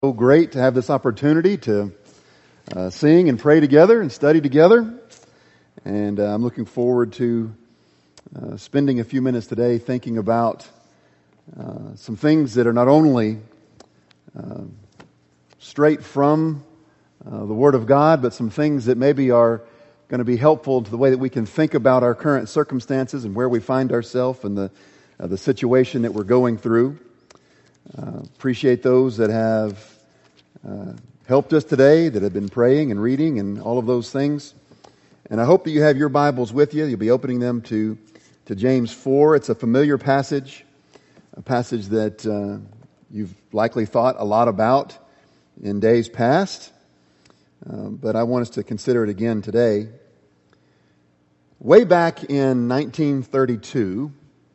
So great to have this opportunity to sing and pray together and study together. And I'm looking forward to spending a few minutes today thinking about some things that are not only straight from the Word of God, but some things that maybe are going to be helpful to the way that we can think about our current circumstances and where we find ourselves and the situation that we're going through. Appreciate those that have helped us today, that have been praying and reading and all of those things. And I hope that you have your Bibles with you. You'll be opening them to James 4. It's a familiar passage, a passage that you've likely thought a lot about in days past. But I want us to consider it again today. Way back in 1932,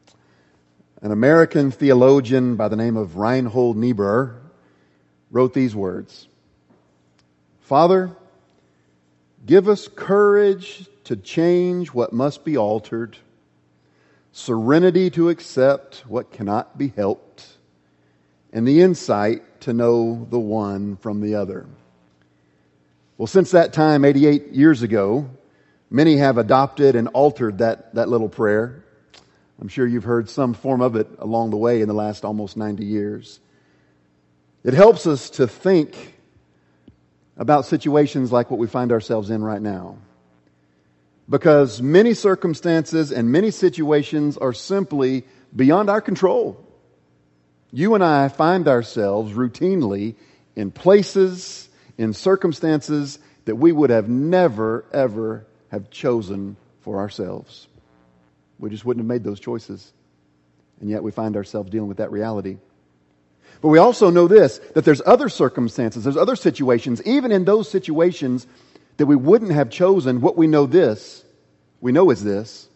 an American theologian by the name of Reinhold Niebuhr wrote these words: "Father, give us courage to change what must be altered, serenity to accept what cannot be helped, and the insight to know the one from the other." Well, since that time, 88 years ago, many have adopted and altered that little prayer. I'm sure you've heard some form of it along the way in the last almost 90 years. It helps us to think about situations like what we find ourselves in right now. Because many circumstances and many situations are simply beyond our control. You and I find ourselves routinely in places, in circumstances that we would have never, ever have chosen for ourselves. We just wouldn't have made those choices. And yet we find ourselves dealing with that reality. But we also know this, that there's other circumstances, there's other situations, even in those situations that we wouldn't have chosen. What we know is that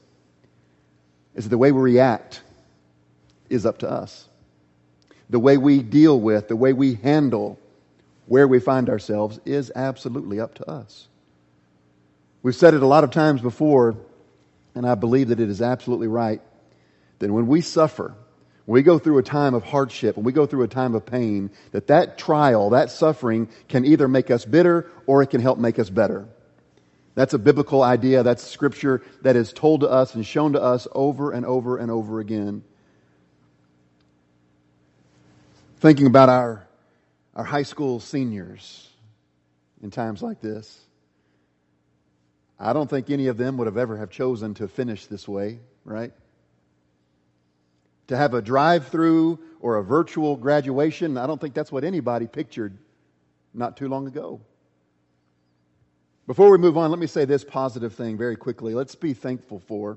the way we react is up to us. The way we deal with, the way we handle where we find ourselves is absolutely up to us. We've said it a lot of times before, and I believe that it is absolutely right, that when we suffer, when we go through a time of hardship, when we go through a time of pain, that trial, that suffering can either make us bitter or it can help make us better. That's a biblical idea. That's scripture that is told to us and shown to us over and over and over again. Thinking about our high school seniors in times like this, I don't think any of them would have ever have chosen to finish this way, right? To have a drive-through or a virtual graduation, I don't think that's what anybody pictured not too long ago. Before we move on, let me say this positive thing very quickly. Let's be thankful for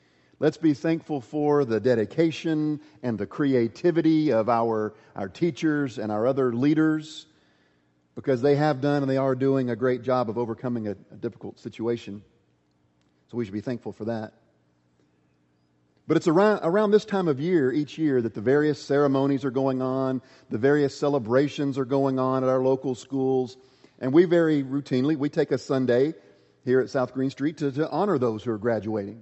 the dedication and the creativity of our teachers and our other leaders, because they have done and they are doing a great job of overcoming a difficult situation. So we should be thankful for that. But it's around this time of year, each year, that the various ceremonies are going on, the various celebrations are going on at our local schools, and we very routinely, take a Sunday here at South Green Street to honor those who are graduating.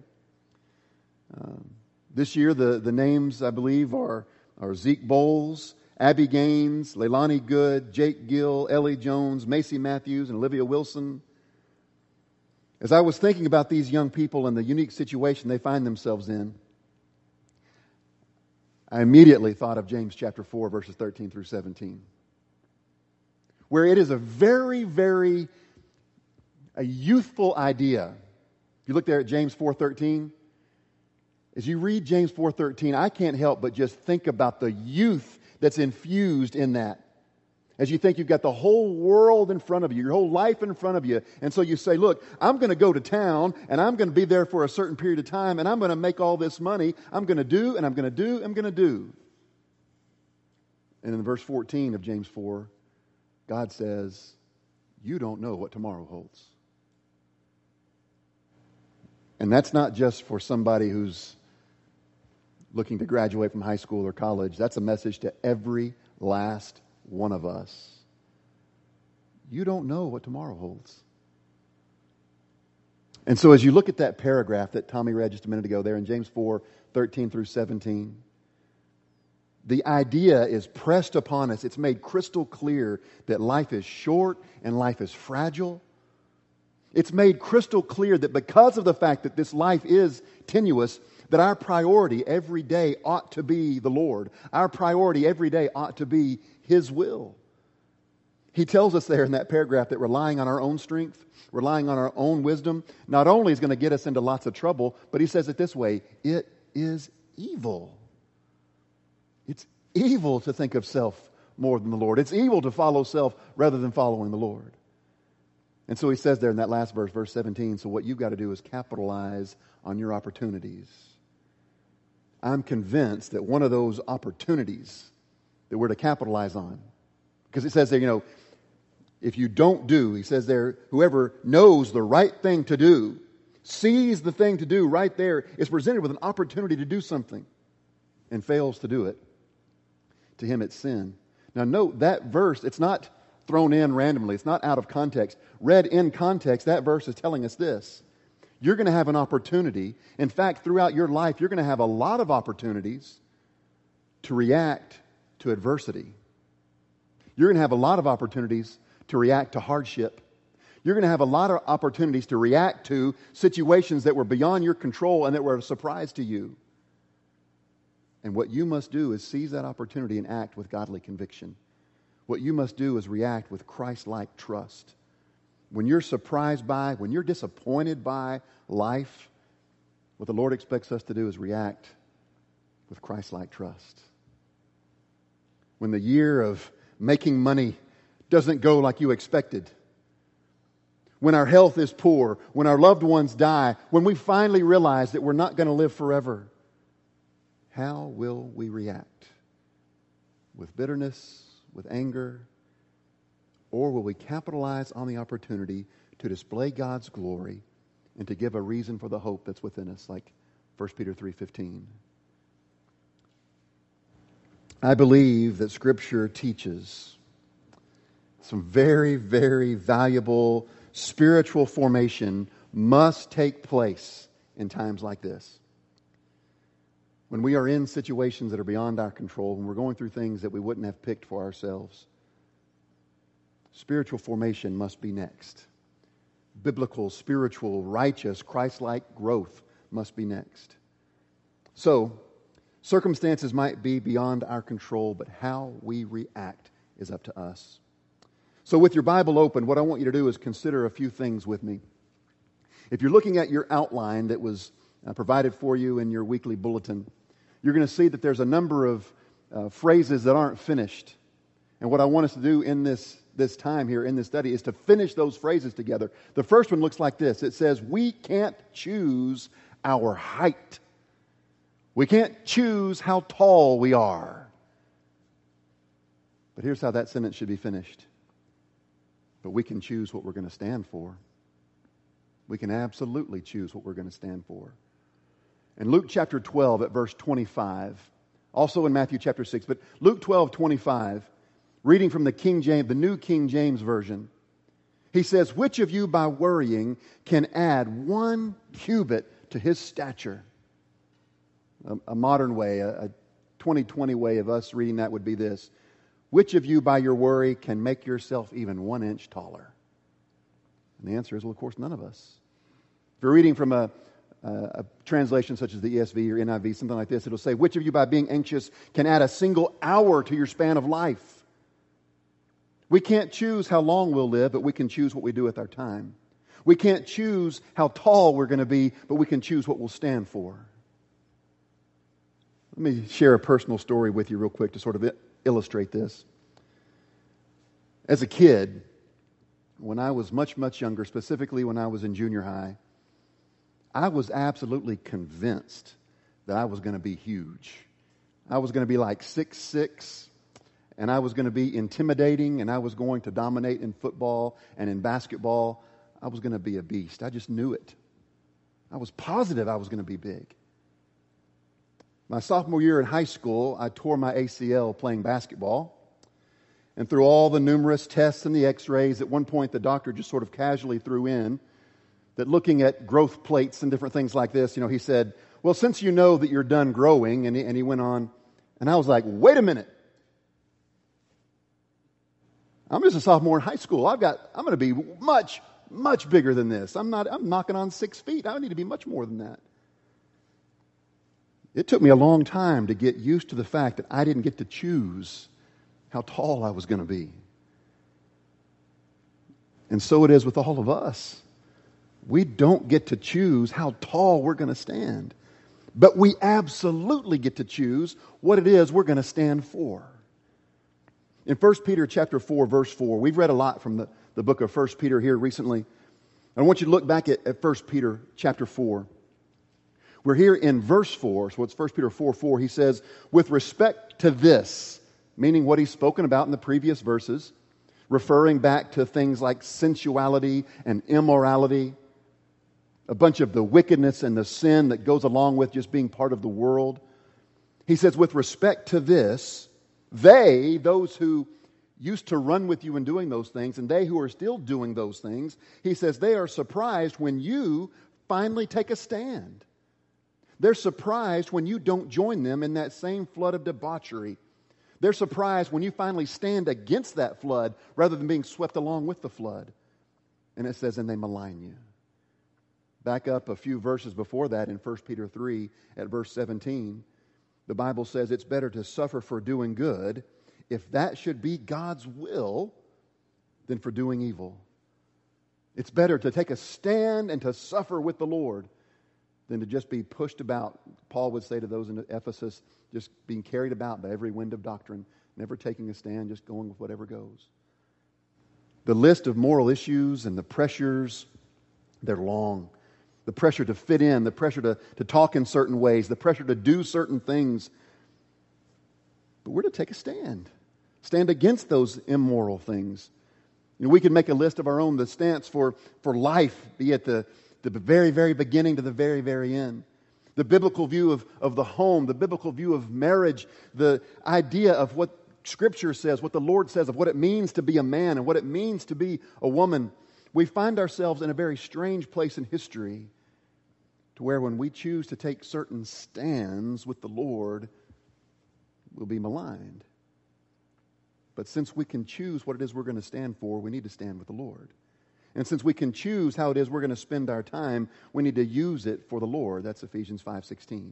This year, the names, I believe, are Zeke Bowles, Abby Gaines, Leilani Good, Jake Gill, Ellie Jones, Macy Matthews, and Olivia Wilson. As I was thinking about these young people and the unique situation they find themselves in, I immediately thought of James chapter 4, verses 13 through 17, where it is a very, very youthful idea. If you look there at James 4:13, as you read James 4:13, I can't help but just think about the youth that's infused in that. As you think you've got the whole world in front of you, your whole life in front of you. And so you say, look, I'm going to go to town and I'm going to be there for a certain period of time and I'm going to make all this money. I'm going to do and I'm going to do, I'm going to do. And in verse 14 of James 4, God says, you don't know what tomorrow holds. And that's not just for somebody who's looking to graduate from high school or college. That's a message to every last one of us. You don't know what tomorrow holds. And so as you look at that paragraph that Tommy read just a minute ago there in James 4:13 through 17, the idea is pressed upon us. It's made crystal clear that life is short and life is fragile. It's made crystal clear that because of the fact that this life is tenuous, that our priority every day ought to be the Lord. Our priority every day ought to be His will. He tells us there in that paragraph that relying on our own strength, relying on our own wisdom, not only is going to get us into lots of trouble, but he says it this way, it is evil. It's evil to think of self more than the Lord. It's evil to follow self rather than following the Lord. And so he says there in that last verse, verse 17, so what you've got to do is capitalize on your opportunities. I'm convinced that one of those opportunities that we're to capitalize on, because it says there, if you don't do, he says there, whoever knows the right thing to do, sees the thing to do right there, is presented with an opportunity to do something and fails to do it. To him it's sin. Now note that verse, it's not thrown in randomly. It's not out of context. Read in context, that verse is telling us this. You're going to have an opportunity. In fact, throughout your life, you're going to have a lot of opportunities to react to adversity. You're going to have a lot of opportunities to react to hardship. You're going to have a lot of opportunities to react to situations that were beyond your control and that were a surprise to you. And what you must do is seize that opportunity and act with godly conviction. What you must do is react with Christ-like trust. When you're surprised by, when you're disappointed by life, what the Lord expects us to do is react with Christ-like trust. When the year of making money doesn't go like you expected, when our health is poor, when our loved ones die, when we finally realize that we're not going to live forever, how will we react? With bitterness, with anger, or will we capitalize on the opportunity to display God's glory and to give a reason for the hope that's within us, like 1 Peter 3:15? I believe that Scripture teaches some very, very valuable spiritual formation must take place in times like this. When we are in situations that are beyond our control, when we're going through things that we wouldn't have picked for ourselves, spiritual formation must be next. Biblical, spiritual, righteous, Christ-like growth must be next. So, circumstances might be beyond our control, but how we react is up to us. So with your Bible open, what I want you to do is consider a few things with me. If you're looking at your outline that was provided for you in your weekly bulletin, you're going to see that there's a number of phrases that aren't finished. And what I want us to do in this time here in this study is to finish those phrases together. The first one looks like this. It says, we can't choose our height. We can't choose how tall we are. But here's how that sentence should be finished. But we can choose what we're going to stand for. We can absolutely choose what we're going to stand for. In Luke chapter 12 at verse 25, also in Matthew chapter 6, but Luke 12:25, reading from the New King James Version, he says, which of you by worrying can add 1 cubit to his stature? A modern way, a 2020 way of us reading that would be this. Which of you by your worry can make yourself even 1 inch taller? And the answer is, well, of course, none of us. If you're reading from a translation such as the ESV or NIV, something like this, it'll say, which of you by being anxious can add a single hour to your span of life? We can't choose how long we'll live, but we can choose what we do with our time. We can't choose how tall we're going to be, but we can choose what we'll stand for. Let me share a personal story with you real quick to sort of illustrate this. As a kid, when I was much, much younger, specifically when I was in junior high, I was absolutely convinced that I was going to be huge. I was going to be like 6'6", and I was going to be intimidating, and I was going to dominate in football and in basketball. I was going to be a beast. I just knew it. I was positive I was going to be big. My sophomore year in high school, I tore my ACL playing basketball. And through all the numerous tests and the x-rays, at one point the doctor just sort of casually threw in that looking at growth plates and different things like this, he said, well, since you know that you're done growing, and he went on, And I was like, wait a minute. I'm just a sophomore in high school. I'm going to be much, much bigger than this. I'm knocking on 6 feet. I need to be much more than that. It took me a long time to get used to the fact that I didn't get to choose how tall I was going to be. And so it is with all of us. We don't get to choose how tall we're going to stand. But we absolutely get to choose what it is we're going to stand for. In 1 Peter chapter 4, verse 4, we've read a lot from the book of 1 Peter here recently. I want you to look back at 1 Peter chapter 4. We're here in verse 4, so it's 1 Peter 4:4. He says, with respect to this, meaning what he's spoken about in the previous verses, referring back to things like sensuality and immorality, a bunch of the wickedness and the sin that goes along with just being part of the world. He says, with respect to this, those who used to run with you in doing those things, and they who are still doing those things, he says they are surprised when you finally take a stand. They're surprised when you don't join them in that same flood of debauchery. They're surprised when you finally stand against that flood rather than being swept along with the flood. And it says, and they malign you. Back up a few verses before that in 1 Peter 3 at verse 17. The Bible says it's better to suffer for doing good, if that should be God's will, than for doing evil. It's better to take a stand and to suffer with the Lord than to just be pushed about. Paul would say to those in Ephesus, just being carried about by every wind of doctrine, never taking a stand, just going with whatever goes. The list of moral issues and the pressures, they're long. The pressure to fit in, the pressure to talk in certain ways, the pressure to do certain things. But we're to take a stand. Stand against those immoral things. You know, we can make a list of our own, the stance for life, be it the very, very beginning to the very, very end. The biblical view of the home, the biblical view of marriage, the idea of what Scripture says, what the Lord says, of what it means to be a man and what it means to be a woman. We find ourselves in a very strange place in history to where when we choose to take certain stands with the Lord, we'll be maligned. But since we can choose what it is we're going to stand for, we need to stand with the Lord. And since we can choose how it is we're going to spend our time, we need to use it for the Lord. That's Ephesians 5:16.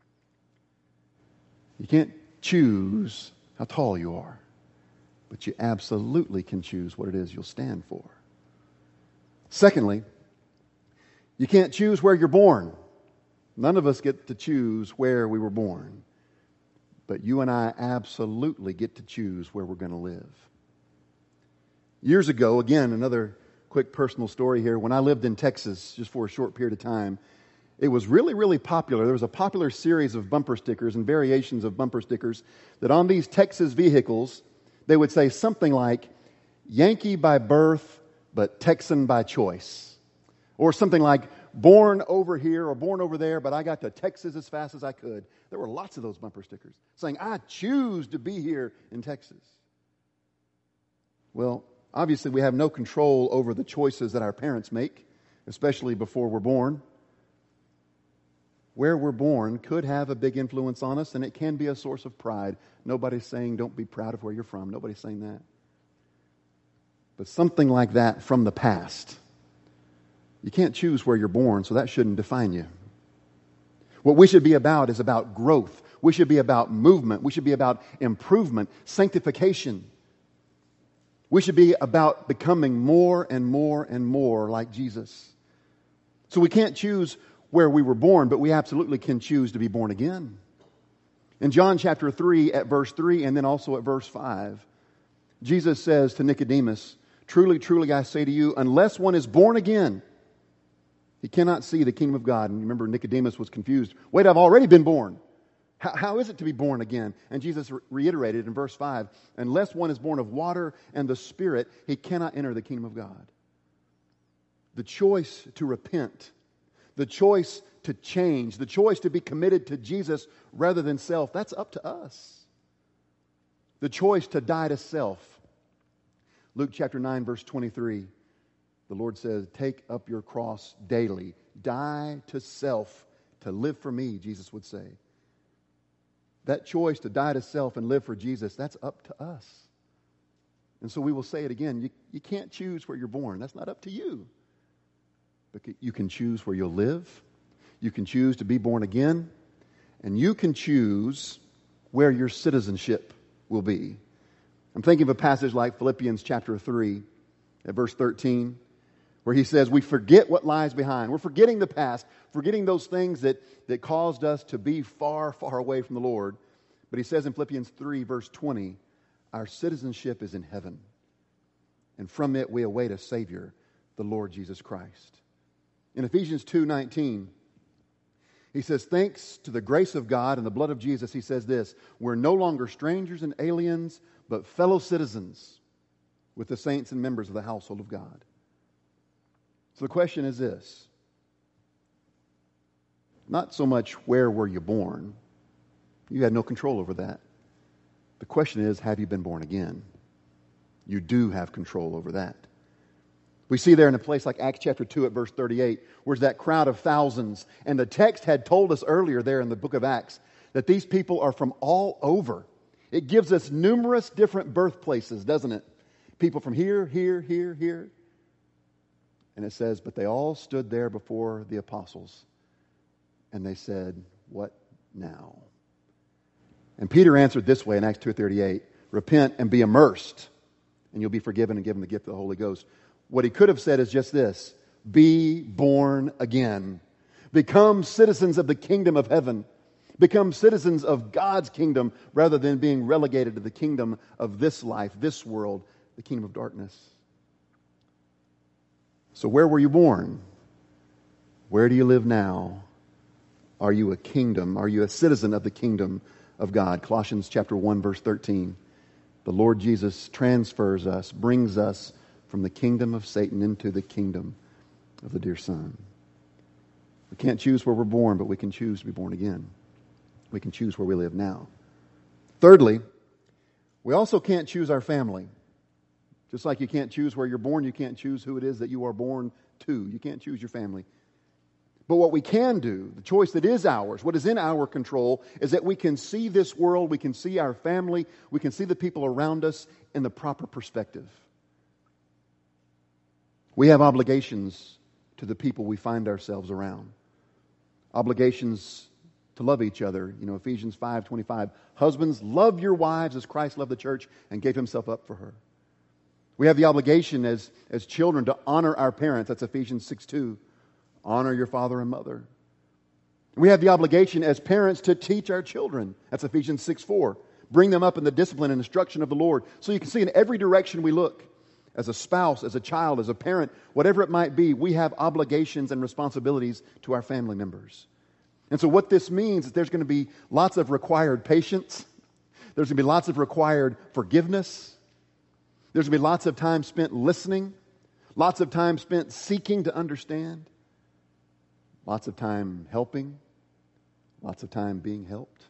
You can't choose how tall you are, but you absolutely can choose what it is you'll stand for. Secondly, you can't choose where you're born. None of us get to choose where we were born. But you and I absolutely get to choose where we're going to live. Years ago, again, another quick personal story here. When I lived in Texas, just for a short period of time, it was really, really popular. There was a popular series of bumper stickers and variations of bumper stickers that on these Texas vehicles, they would say something like, Yankee by birth, but Texan by choice. Or something like, born over here or born over there, but I got to Texas as fast as I could. There were lots of those bumper stickers saying, I choose to be here in Texas. Well, obviously we have no control over the choices that our parents make, especially before we're born. Where we're born could have a big influence on us, and it can be a source of pride. Nobody's saying don't be proud of where you're from. Nobody's saying that. But something like that from the past. You can't choose where you're born, so that shouldn't define you. What we should be about is about growth. We should be about movement. We should be about improvement, sanctification. We should be about becoming more and more and more like Jesus. So we can't choose where we were born, but we absolutely can choose to be born again. In John chapter 3 at verse 3 and then also at verse 5, Jesus says to Nicodemus, truly, truly, I say to you, unless one is born again, he cannot see the kingdom of God. And remember, Nicodemus was confused. Wait, I've already been born. How is it to be born again? And Jesus reiterated in verse 5, unless one is born of water and the Spirit, he cannot enter the kingdom of God. The choice to repent, the choice to change, the choice to be committed to Jesus rather than self, that's up to us. The choice to die to self. Luke chapter 9, verse 23. The Lord says, take up your cross daily. Die to self to live for me, Jesus would say. That choice to die to self and live for Jesus, that's up to us. And so we will say it again. You can't choose where you're born. That's not up to you. But you can choose where you'll live. You can choose to be born again. And you can choose where your citizenship will be. I'm thinking of a passage like Philippians chapter 3 at verse 13, where he says, we forget what lies behind. We're forgetting the past, forgetting those things that caused us to be far, far away from the Lord. But he says in Philippians 3 verse 20, our citizenship is in heaven, and from it we await a Savior, the Lord Jesus Christ. In Ephesians 2:19, he says, thanks to the grace of God and the blood of Jesus, he says this, we're no longer strangers and aliens, but fellow citizens with the saints and members of the household of God. So the question is this, not so much where were you born, you had no control over that. The question is, have you been born again? You do have control over that. We see there in a place like Acts chapter 2 at verse 38, where's that crowd of thousands. And the text had told us earlier there in the book of Acts that these people are from all over. It gives us numerous different birthplaces, doesn't it? People from here, here, here, here. And it says, but they all stood there before the apostles. And they said, what now? And Peter answered this way in Acts 2:38, repent and be immersed, and you'll be forgiven and given the gift of the Holy Ghost. What he could have said is just this, be born again. Become citizens of the kingdom of heaven. Become citizens of God's kingdom rather than being relegated to the kingdom of this life, this world, the kingdom of darkness. So where were you born? Where do you live now? Are you a kingdom? Are you a citizen of the kingdom of God? Colossians chapter 1 verse 13. The Lord Jesus transfers us, brings us from the kingdom of Satan into the kingdom of the dear Son. We can't choose where we're born, but we can choose to be born again. We can choose where we live now. Thirdly, we also can't choose our family. Just like you can't choose where you're born, you can't choose who it is that you are born to. You can't choose your family. But what we can do, the choice that is ours, what is in our control, is that we can see this world, we can see our family, we can see the people around us in the proper perspective. We have obligations to the people we find ourselves around. Obligations to love each other. You know, Ephesians 5:25. Husbands, love your wives as Christ loved the church and gave himself up for her. We have the obligation as children to honor our parents. That's Ephesians 6:2. Honor your father and mother. We have the obligation as parents to teach our children. That's Ephesians 6:4. Bring them up in the discipline and instruction of the Lord. So you can see in every direction we look, as a spouse, as a child, as a parent, whatever it might be, we have obligations and responsibilities to our family members. And so what this means is there's going to be lots of required patience. There's going to be lots of required forgiveness. There's going to be lots of time spent listening. Lots of time spent seeking to understand. Lots of time helping. Lots of time being helped.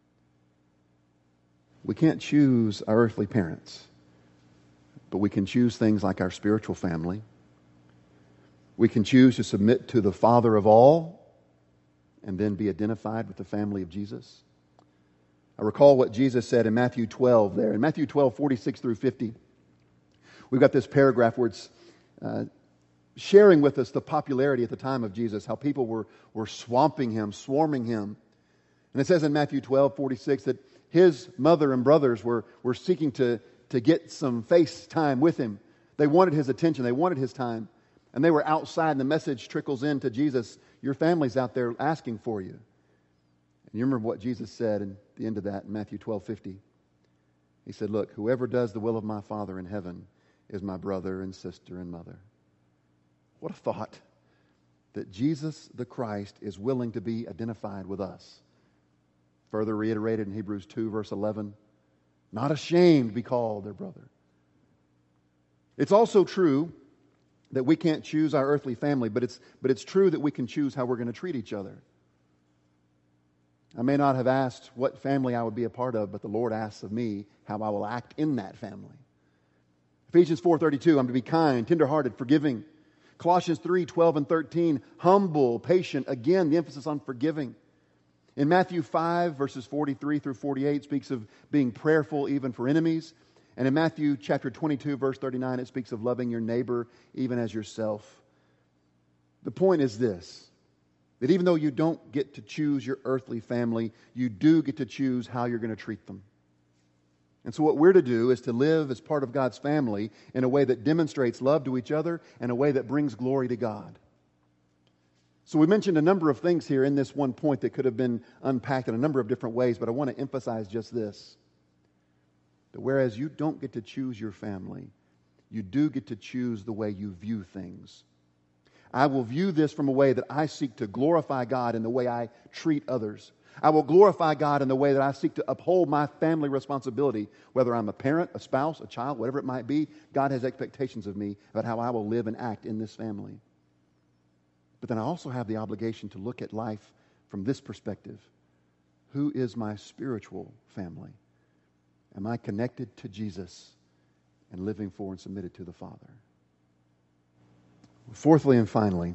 We can't choose our earthly parents, but we can choose things like our spiritual family. We can choose to submit to the Father of all and then be identified with the family of Jesus. I recall what Jesus said in Matthew 12 there. In Matthew 12, 46 through 50, we've got this paragraph where it's sharing with us the popularity at the time of Jesus, how people were swamping him, swarming him. And it says in Matthew 12, 46 that his mother and brothers were seeking to get some face time with him. They wanted his attention. They wanted his time. And they were outside, and the message trickles in to Jesus, your family's out there asking for you. And you remember what Jesus said in the end of that in Matthew 12:50. He said, look, whoever does the will of my Father in heaven is my brother and sister and mother. What a thought that Jesus the Christ is willing to be identified with us. Further reiterated in Hebrews 2 verse 11, not ashamed to be called their brother. It's also true that we can't choose our earthly family, but it's true that we can choose how we're going to treat each other. I may not have asked what family I would be a part of, but the Lord asks of me how I will act in that family. Ephesians 4:32, I'm to be kind, tenderhearted, forgiving. Colossians 3:12 and 13, humble, patient. Again, the emphasis on forgiving. In Matthew 5, verses 43 through 48, speaks of being prayerful even for enemies. And in Matthew chapter 22, verse 39, it speaks of loving your neighbor even as yourself. The point is this, that even though you don't get to choose your earthly family, you do get to choose how you're going to treat them. And so what we're to do is to live as part of God's family in a way that demonstrates love to each other and a way that brings glory to God. So we mentioned a number of things here in this one point that could have been unpacked in a number of different ways, but I want to emphasize just this. That whereas you don't get to choose your family, you do get to choose the way you view things. I will view this from a way that I seek to glorify God in the way I treat others. I will glorify God in the way that I seek to uphold my family responsibility, whether I'm a parent, a spouse, a child, whatever it might be. God has expectations of me about how I will live and act in this family. But then I also have the obligation to look at life from this perspective. Who is my spiritual family? Am I connected to Jesus and living for and submitted to the Father? Fourthly and finally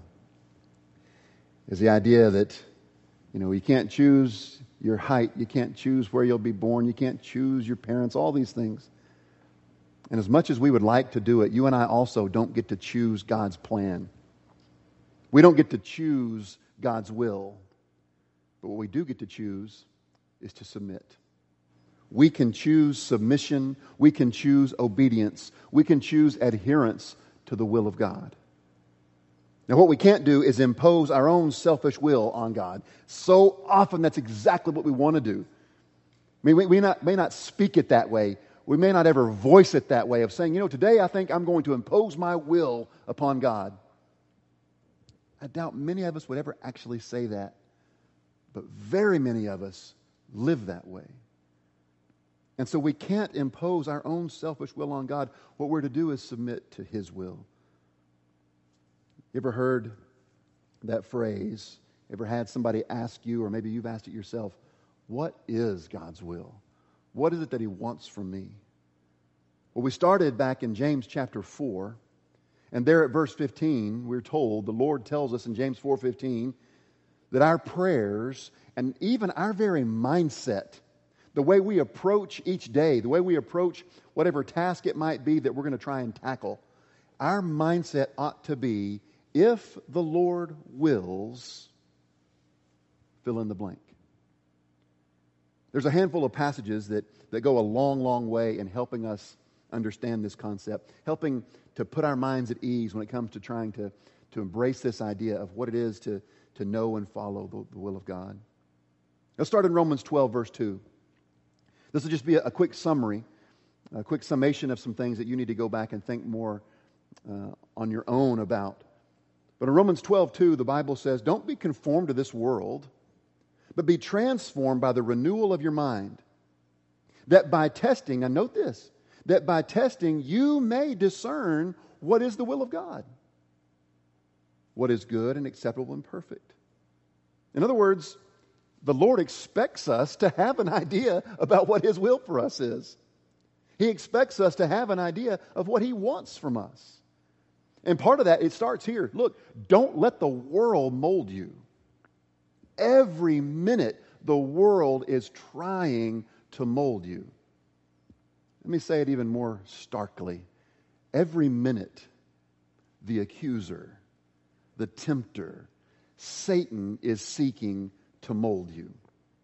is the idea that, you can't choose your height, you can't choose where you'll be born, you can't choose your parents, all these things. And as much as we would like to do it, you and I also don't get to choose God's plan. We don't get to choose God's will. But what we do get to choose is to submit. We can choose submission. We can choose obedience. We can choose adherence to the will of God. Now, what we can't do is impose our own selfish will on God. So often that's exactly what we want to do. I mean, we may not speak it that way. We may not ever voice it that way of saying, today I think I'm going to impose my will upon God. I doubt many of us would ever actually say that, but very many of us live that way. And so we can't impose our own selfish will on God. What we're to do is submit to His will. You ever heard that phrase? Ever had somebody ask you, or maybe you've asked it yourself, what is God's will? What is it that He wants from me? Well, we started back in James chapter 4. And there at verse 15, we're told, the Lord tells us in James 4:15, that our prayers and even our very mindset, the way we approach each day, the way we approach whatever task it might be that we're going to try and tackle, our mindset ought to be, if the Lord wills, fill in the blank. There's a handful of passages that go a long, long way in helping us understand this concept, helping to put our minds at ease when it comes to trying to embrace this idea of what it is to know and follow the will of God. Let's start in Romans 12, verse 2. This will just be a quick summary, a quick summation of some things that you need to go back and think more on your own about. But in Romans 12:2, the Bible says, don't be conformed to this world, but be transformed by the renewal of your mind. That by testing, now note this, that by testing you may discern what is the will of God, what is good and acceptable and perfect. In other words, the Lord expects us to have an idea about what His will for us is. He expects us to have an idea of what He wants from us. And part of that, it starts here. Look, don't let the world mold you. Every minute, the world is trying to mold you. Let me say it even more starkly. Every minute, the accuser, the tempter, Satan is seeking to mold you.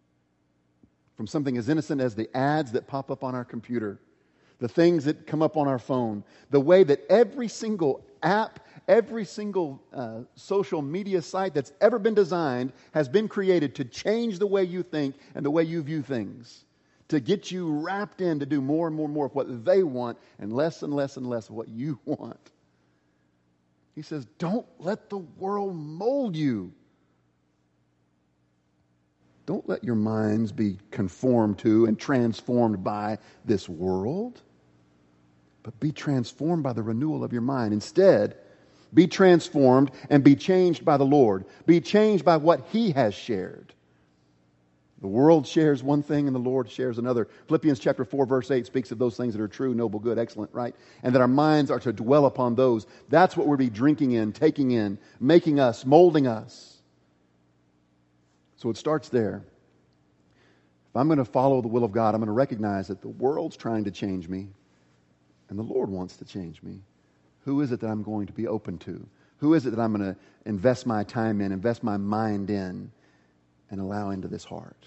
From something as innocent as the ads that pop up on our computer, the things that come up on our phone, the way that every single app, every single social media site that's ever been designed has been created to change the way you think and the way you view things, to get you wrapped in to do more and more of what they want and less and less of what you want. He says, don't let the world mold you. Don't let your minds be conformed to and transformed by this world, but be transformed by the renewal of your mind. Instead, be transformed and be changed by the Lord. Be changed by what He has shared. The world shares one thing and the Lord shares another. Philippians chapter 4, verse 8 speaks of those things that are true, noble, good, excellent, right? And that our minds are to dwell upon those. That's what we'll be drinking in, taking in, making us, molding us. So it starts there. If I'm going to follow the will of God, I'm going to recognize that the world's trying to change me and the Lord wants to change me. Who is it that I'm going to be open to? Who is it that I'm going to invest my time in, invest my mind in, and allow into this heart?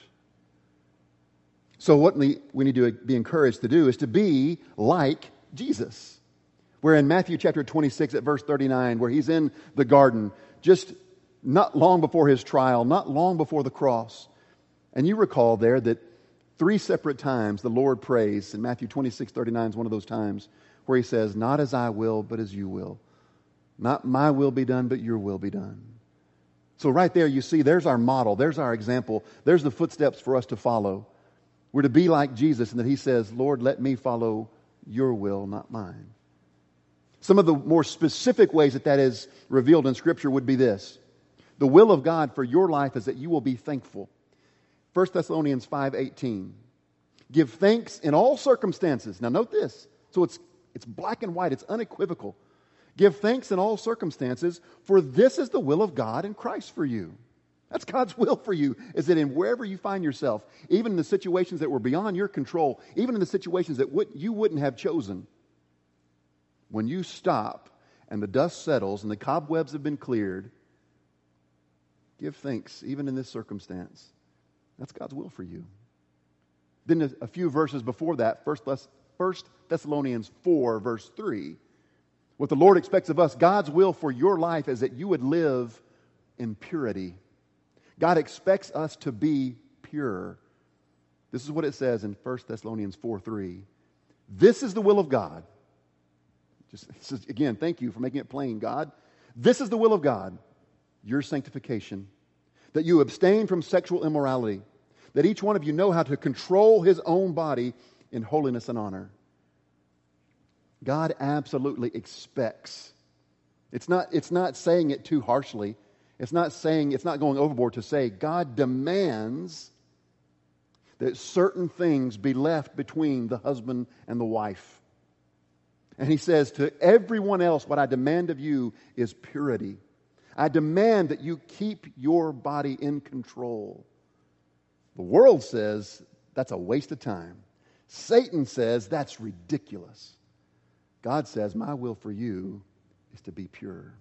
So what we need to be encouraged to do is to be like Jesus. We're in Matthew chapter 26 at verse 39, where he's in the garden, just not long before his trial, not long before the cross. And you recall there that 3 separate times the Lord prays, and Matthew 26:39 is one of those times where he says, "Not as I will, but as you will. Not my will be done, but your will be done." So right there you see, there's our model, there's our example, there's the footsteps for us to follow. We're to be like Jesus in that he says, "Lord, let me follow your will, not mine." Some of the more specific ways that is revealed in Scripture would be this. The will of God for your life is that you will be thankful. 1 Thessalonians 5:18. Give thanks in all circumstances. Now note this. So it's black and white. It's unequivocal. Give thanks in all circumstances, for this is the will of God in Christ for you. That's God's will for you, is that in wherever you find yourself, even in the situations that were beyond your control, even in the situations that you wouldn't have chosen, when you stop and the dust settles and the cobwebs have been cleared, give thanks even in this circumstance. That's God's will for you. Then a few verses before that, 1 Thessalonians 4, verse 3. What the Lord expects of us, God's will for your life is that you would live in purity. God expects us to be pure. This is what it says in 1 Thessalonians 4:3. This is the will of God. Again, thank you for making it plain, God. This is the will of God, your sanctification, that you abstain from sexual immorality, that each one of you know how to control his own body in holiness and honor. God absolutely expects. It's not saying it too harshly. It's not going overboard to say God demands that certain things be left between the husband and the wife. And he says to everyone else, what I demand of you is purity. I demand that you keep your body in control. The world says that's a waste of time. Satan says that's ridiculous. God says, my will for you is to be pure.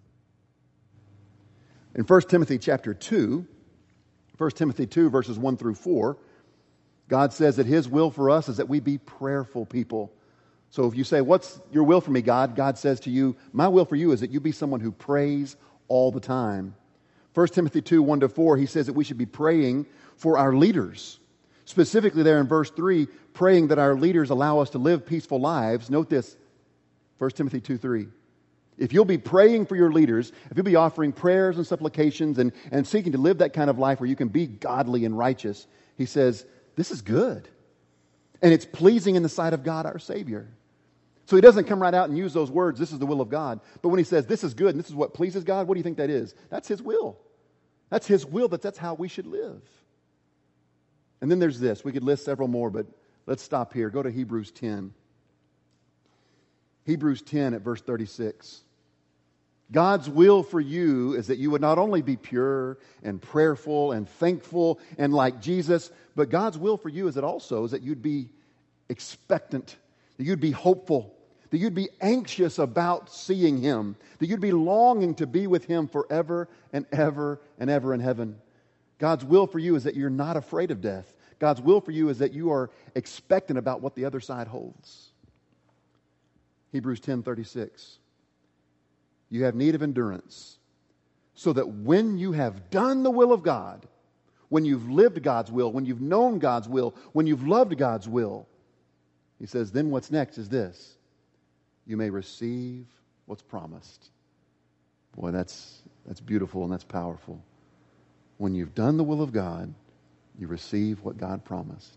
In 1 Timothy chapter 2, 1 Timothy 2 verses 1 through 4, God says that his will for us is that we be prayerful people. So if you say, what's your will for me, God? God says to you, my will for you is that you be someone who prays all the time. 1 Timothy 2, 1 to 4, he says that we should be praying for our leaders. Specifically there in verse 3, praying that our leaders allow us to live peaceful lives. Note this, 1 Timothy 2, 3. If you'll be praying for your leaders, if you'll be offering prayers and supplications and seeking to live that kind of life where you can be godly and righteous, he says, this is good. And it's pleasing in the sight of God our Savior. So he doesn't come right out and use those words, this is the will of God. But when he says this is good and this is what pleases God, what do you think that is? That's his will. That's his will, that's how we should live. And then there's this. We could list several more, but let's stop here. Go to Hebrews 10. Hebrews 10 at verse 36. God's will for you is that you would not only be pure and prayerful and thankful and like Jesus, but God's will for you is that you'd be expectant, that you'd be hopeful, that you'd be anxious about seeing him, that you'd be longing to be with him forever and ever and ever in heaven. God's will for you is that you're not afraid of death. God's will for you is that you are expectant about what the other side holds. Hebrews 10:36. You have need of endurance, so that when you have done the will of God, when you've lived God's will, when you've known God's will, when you've loved God's will, he says, then what's next is this. You may receive what's promised. Boy, that's beautiful and that's powerful. When you've done the will of God, you receive what God promised.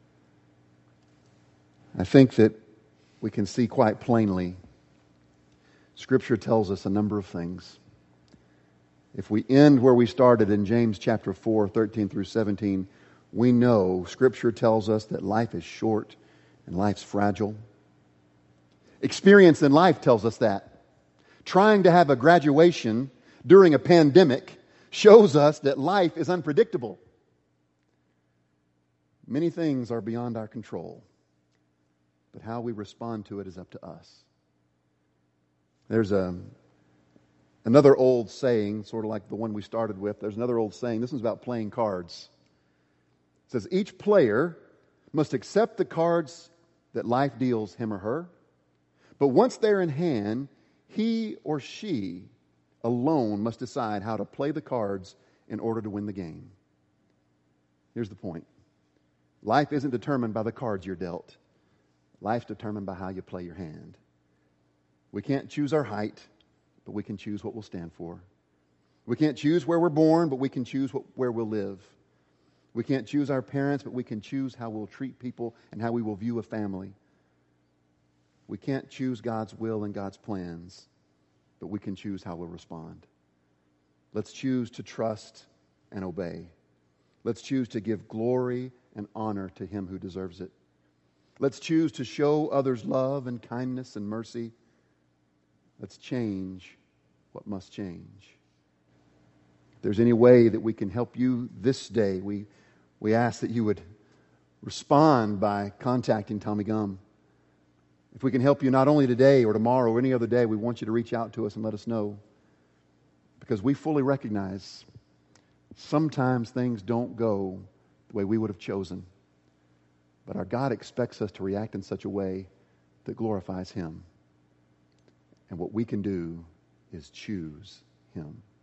I think that we can see quite plainly, Scripture tells us a number of things. If we end where we started in James chapter 4, 13 through 17, we know Scripture tells us that life is short and life's fragile. Experience in life tells us that. Trying to have a graduation during a pandemic shows us that life is unpredictable. Many things are beyond our control, but how we respond to it is up to us. There's another old saying, sort of like the one we started with. There's another old saying. This one's about playing cards. It says, each player must accept the cards that life deals him or her, but once they're in hand, he or she alone must decide how to play the cards in order to win the game. Here's the point. Life isn't determined by the cards you're dealt. Life's determined by how you play your hand. We can't choose our height, but we can choose what we'll stand for. We can't choose where we're born, but we can choose where we'll live. We can't choose our parents, but we can choose how we'll treat people and how we will view a family. We can't choose God's will and God's plans, but we can choose how we'll respond. Let's choose to trust and obey. Let's choose to give glory and honor to Him who deserves it. Let's choose to show others love and kindness and mercy. Let's change what must change. If there's any way that we can help you this day, we ask that you would respond by contacting Tommy Gum. If we can help you not only today or tomorrow or any other day, we want you to reach out to us and let us know. Because we fully recognize sometimes things don't go the way we would have chosen. But our God expects us to react in such a way that glorifies Him. And what we can do is choose Him.